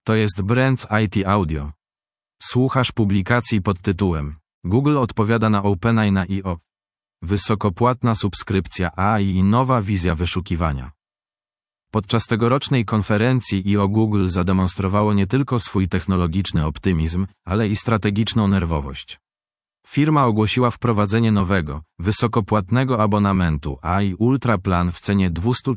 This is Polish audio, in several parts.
To jest Brands IT Audio. Słuchasz publikacji pod tytułem Google odpowiada na OpenAI na I.O. Wysokopłatna subskrypcja AI i nowa wizja wyszukiwania. Podczas tegorocznej konferencji I.O. Google zademonstrowało nie tylko swój technologiczny optymizm, ale i strategiczną nerwowość. Firma ogłosiła wprowadzenie nowego, wysokopłatnego abonamentu AI Ultra Plan w cenie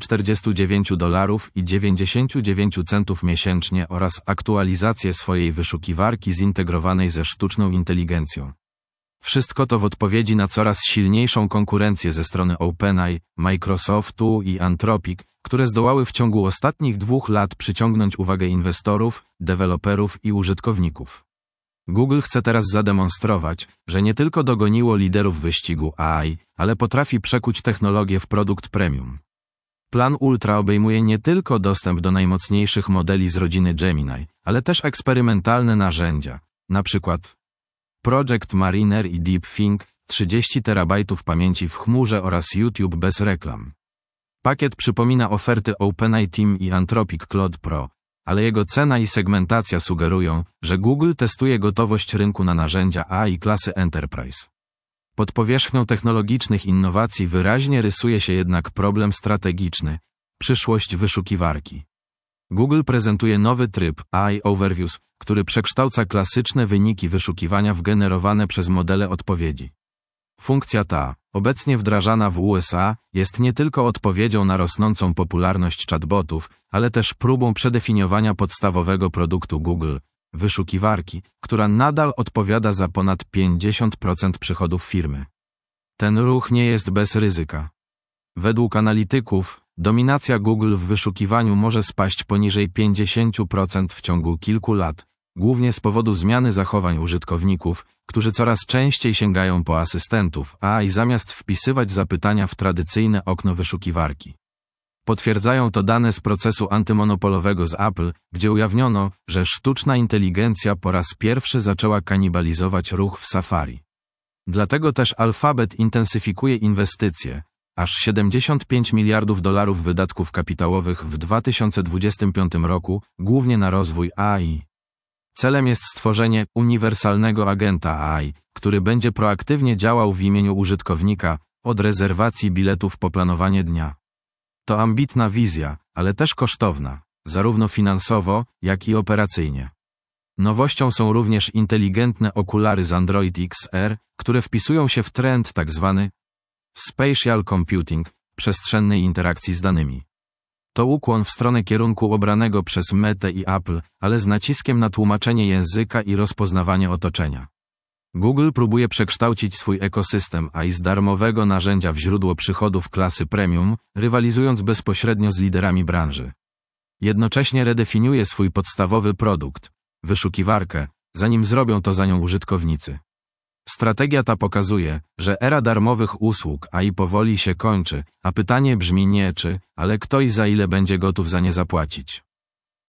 $249,99 miesięcznie oraz aktualizację swojej wyszukiwarki zintegrowanej ze sztuczną inteligencją. Wszystko to w odpowiedzi na coraz silniejszą konkurencję ze strony OpenAI, Microsoftu i Anthropic, które zdołały w ciągu ostatnich 2 lat przyciągnąć uwagę inwestorów, deweloperów i użytkowników. Google chce teraz zademonstrować, że nie tylko dogoniło liderów wyścigu AI, ale potrafi przekuć technologię w produkt premium. Plan Ultra obejmuje nie tylko dostęp do najmocniejszych modeli z rodziny Gemini, ale też eksperymentalne narzędzia, np. Project Mariner i DeepThink, 30 terabajtów pamięci w chmurze oraz YouTube bez reklam. Pakiet przypomina oferty OpenAI Team i Anthropic Claude Pro, ale jego cena i segmentacja sugerują, że Google testuje gotowość rynku na narzędzia AI klasy Enterprise. Pod powierzchnią technologicznych innowacji wyraźnie rysuje się jednak problem strategiczny – przyszłość wyszukiwarki. Google prezentuje nowy tryb AI Overviews, który przekształca klasyczne wyniki wyszukiwania w generowane przez modele odpowiedzi. Funkcja ta, obecnie wdrażana w USA, jest nie tylko odpowiedzią na rosnącą popularność chatbotów, ale też próbą przedefiniowania podstawowego produktu Google – wyszukiwarki, która nadal odpowiada za ponad 50% przychodów firmy. Ten ruch nie jest bez ryzyka. Według analityków, dominacja Google w wyszukiwaniu może spaść poniżej 50% w ciągu kilku lat, głównie z powodu zmiany zachowań użytkowników, którzy coraz częściej sięgają po asystentów AI zamiast wpisywać zapytania w tradycyjne okno wyszukiwarki. Potwierdzają to dane z procesu antymonopolowego z Apple, gdzie ujawniono, że sztuczna inteligencja po raz pierwszy zaczęła kanibalizować ruch w Safari. Dlatego też Alphabet intensyfikuje inwestycje, aż $75 miliardów wydatków kapitałowych w 2025 roku, głównie na rozwój AI. Celem jest stworzenie uniwersalnego agenta AI, który będzie proaktywnie działał w imieniu użytkownika, od rezerwacji biletów po planowanie dnia. To ambitna wizja, ale też kosztowna, zarówno finansowo, jak i operacyjnie. Nowością są również inteligentne okulary z Android XR, które wpisują się w trend tzw. Spatial Computing, przestrzennej interakcji z danymi. To ukłon w stronę kierunku obranego przez Metę i Apple, ale z naciskiem na tłumaczenie języka i rozpoznawanie otoczenia. Google próbuje przekształcić swój ekosystem AI z darmowego narzędzia w źródło przychodów klasy premium, rywalizując bezpośrednio z liderami branży. Jednocześnie redefiniuje swój podstawowy produkt – wyszukiwarkę, zanim zrobią to za nią użytkownicy. Strategia ta pokazuje, że era darmowych usług AI powoli się kończy, a pytanie brzmi nie czy, ale kto i za ile będzie gotów za nie zapłacić.